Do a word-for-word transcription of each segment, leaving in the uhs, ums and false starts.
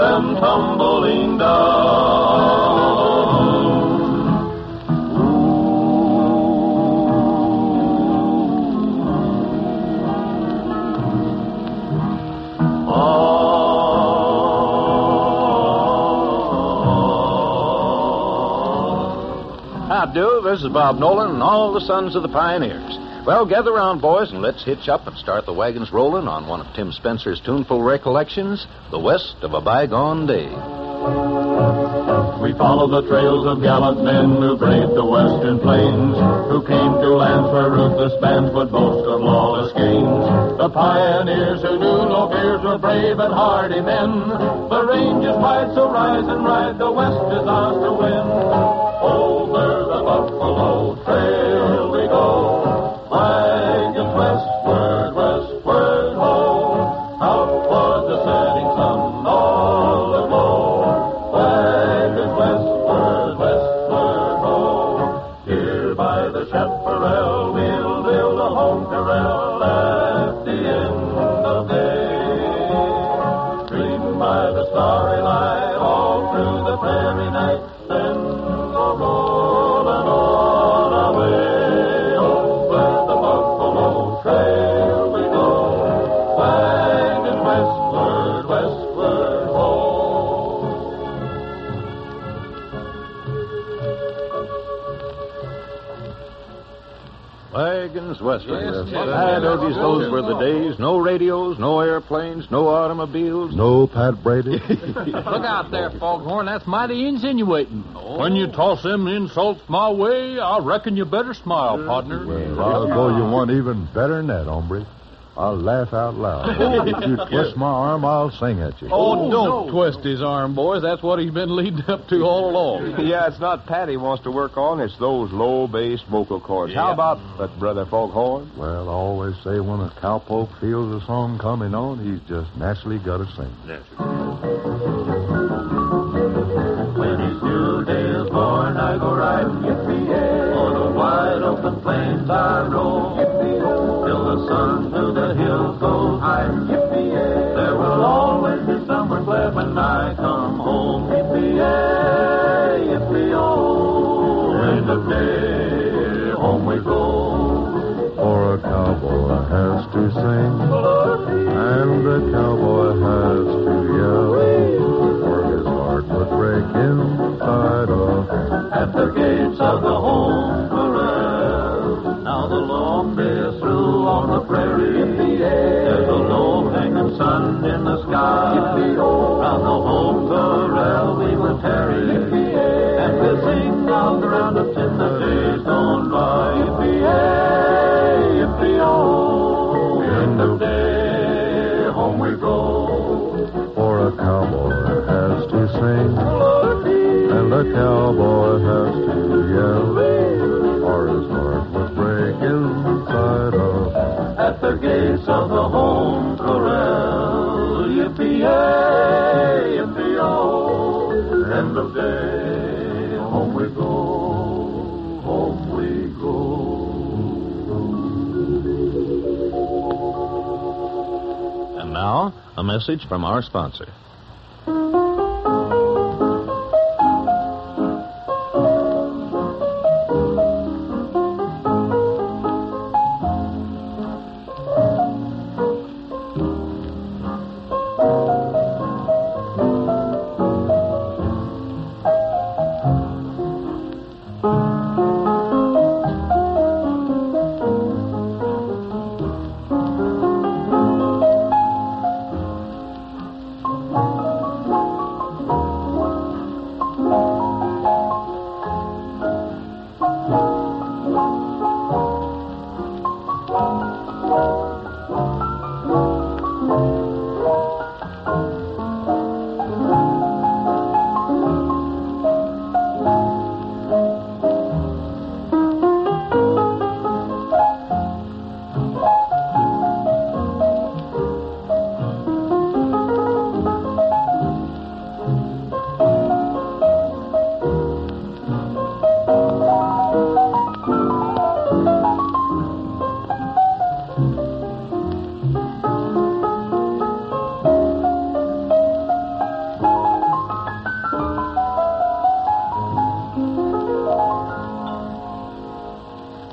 them tumbling down. Do. This is Bob Nolan and all the sons of the pioneers. Well, gather around, boys, and let's hitch up and start the wagons rolling on one of Tim Spencer's tuneful recollections, The West of a Bygone Day. We follow the trails of gallant men who braved the western plains, who came to lands where ruthless bands would boast of lawless gains. The pioneers who knew no fears were brave and hardy men. The range is wide, so rise and ride, the West is ours to win. Over the Buffalo Trail we go, wagons westward, westward, ho. Out toward the setting sun, all aglow. Wagons westward, westward, ho. Here by the chaparral we'll build a home corral at the end of day. Dream by the starry light all through the prairie night, then rolling on away. Over the Buffalo Trail we go, wagon westward, westward, ho. Wagons westward. Yes, yes, Ah, yes, Doties, yes, those yes. were the days. No radios, no airplanes, no automobiles. No Pat Brady. Look out there, Foghorn. That's mighty insinuating. When you toss them insults my way, I reckon you better smile, partner. Well, I'll go you one even better than that, hombre. I'll laugh out loud. If you twist my arm, I'll sing at you. Oh, don't twist his arm, boys. That's what he's been leading up to all along. Yeah, it's not Pat he wants to work on. It's those low-bass vocal cords. How about that, Brother Foghorn? Well, I always say when a cowpoke feels a song coming on, he's just naturally got to sing. When each new day is born, I go riding, yippee-yay. On the wide open plains I roam, yippee-oh. Till the sun through the hills goes high, yippee-yay. There will always be someone glad when I come home, yippee-yay, yippee-oh. End of day, home we go. For a cowboy has to sing, and a cowboy has to yell, or his heart would break inside of him. At the gates of the home corral, now the long day is through on the prairie. There's a low-hanging sun in the sky. Round the home corral we will tarry, and we'll sing out the roundups in the days gone by. Yippee-yay, yippee-oh. End of day, home we go. For a cowboy has to sing, and a cowboy has to yell, or his heart must break inside of him. At the gates of the home corral, yippee-yay, yippee-oh. End of day, home we go, home we go. And now, a message from our sponsor.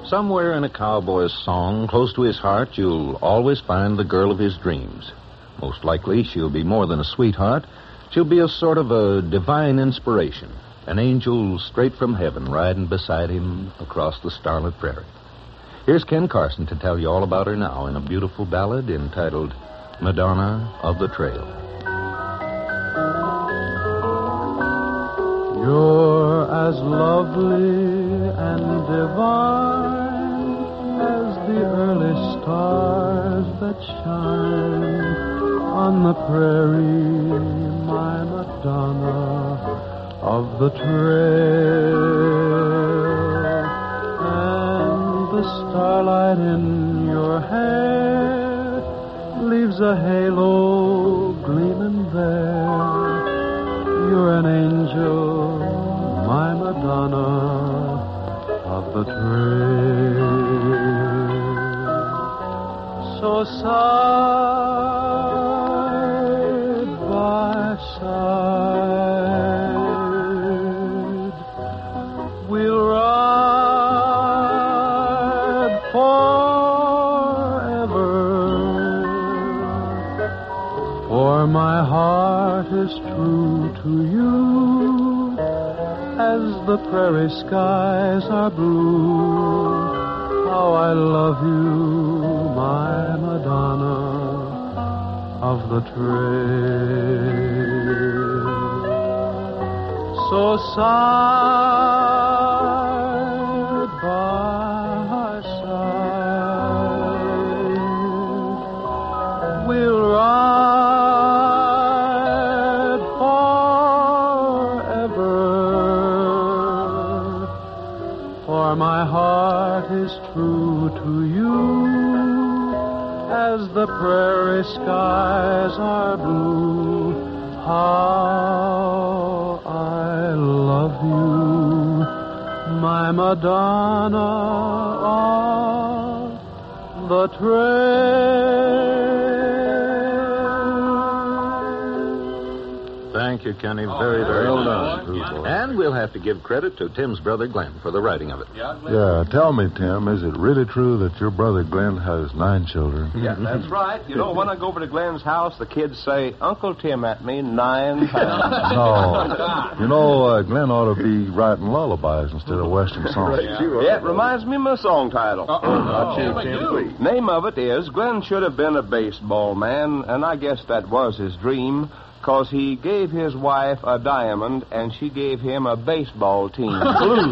Somewhere in a cowboy's song, close to his heart, you'll always find the girl of his dreams. Most likely, she'll be more than a sweetheart. She'll be a sort of a divine inspiration, an angel straight from heaven riding beside him across the starlit prairie. Here's Ken Carson to tell you all about her now in a beautiful ballad entitled Madonna of the Trail. You're as lovely and divine as the early stars that shine on the prairie, my Madonna of the trail. And the starlight in your hair leaves a halo gleaming there. You're an angel, my Madonna of the trail. So side by side, we'll ride forever. For my heart is true to you as the prairie skies are blue. How I love you, my Madonna of the trail. So side by side, we'll ride forever. For my heart is true to you as the prairie skies are blue. How I love you, my Madonna of the trail. Thank you, Kenny. Very, very well done. And we'll have to give credit to Tim's brother Glenn for the writing of it. Yeah, tell me, Tim, is it really true that your brother Glenn has nine children? Yeah, that's right. You know, when I go over to Glenn's house, the kids say, Uncle Tim at me nine times. No. You know, uh, Glenn ought to be writing lullabies instead of Western songs. Yeah, it reminds me of my song title. Uh-oh. Tim, please. Name of it is Glenn Should Have Been a Baseball Man, and I guess that was his dream, because he gave his wife a diamond, and she gave him a baseball team. Blues.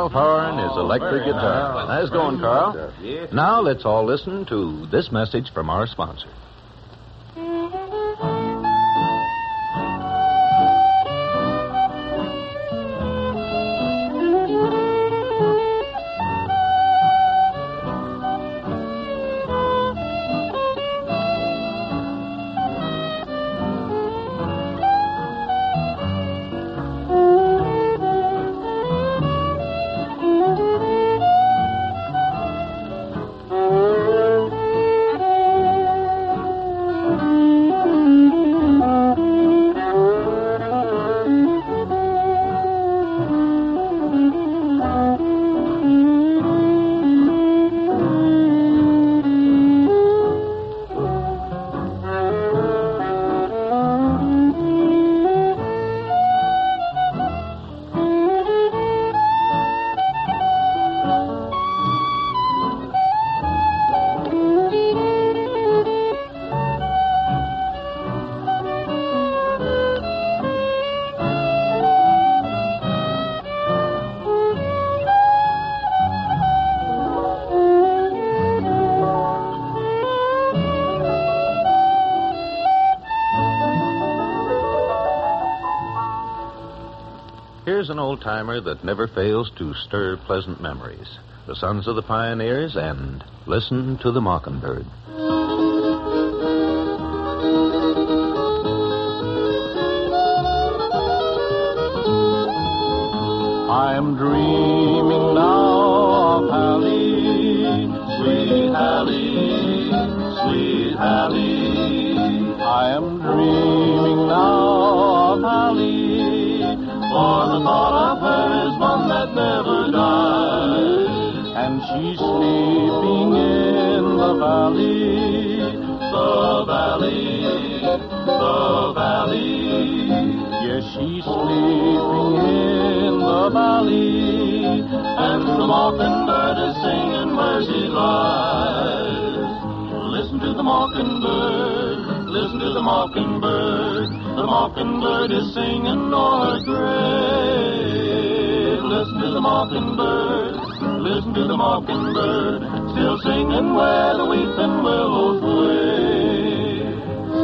Ralph Horn, his electric guitar. Nice going, Carl. Yes. Now let's all listen to this message from our sponsor. Here's an old-timer that never fails to stir pleasant memories. The Sons of the Pioneers and Listen to the Mockingbird. I'm dreaming now of Hallie, sweet Hallie, sweet Hallie. I am dreaming now of Hallie, for the thought of her is one that never dies. And she's sleeping in the valley, the valley, the valley. Yes, she's sleeping in the valley, and the mockingbird is singing where she lies. Listen to the mockingbird, listen to the mockingbird. The mockingbird is singing o'er her grave. Listen to the mockingbird, listen to the mockingbird, still singing where the weeping willows wave.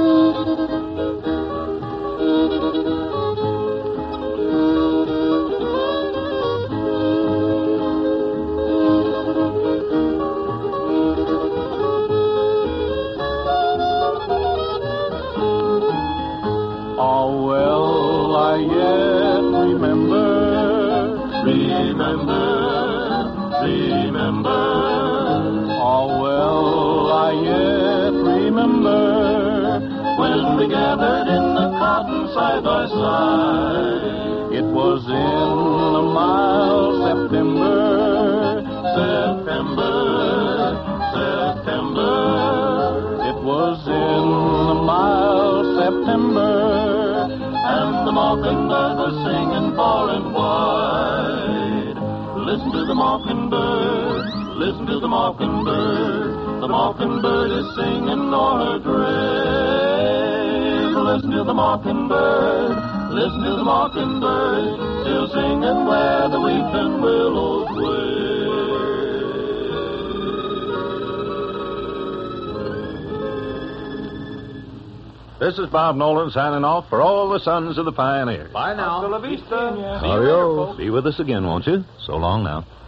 Oh, well, I yet remember, remember, remember. Oh, well, I yet remember when we gathered in the cotton side by side. It was in the mild September, September, September. It was in the mild September, and the mockingbird was singing far and wide. Listen to the mockingbird, listen to the mockingbird. The mockingbird is singing o'er her grave. Listen to the mockingbird, listen to the mockingbird, still singing where the weeping willows wave. This is Bob Nolan signing off for all the Sons of the Pioneers. Bye now. Hasta la vista. Adios. Be with us again, won't you? So long now.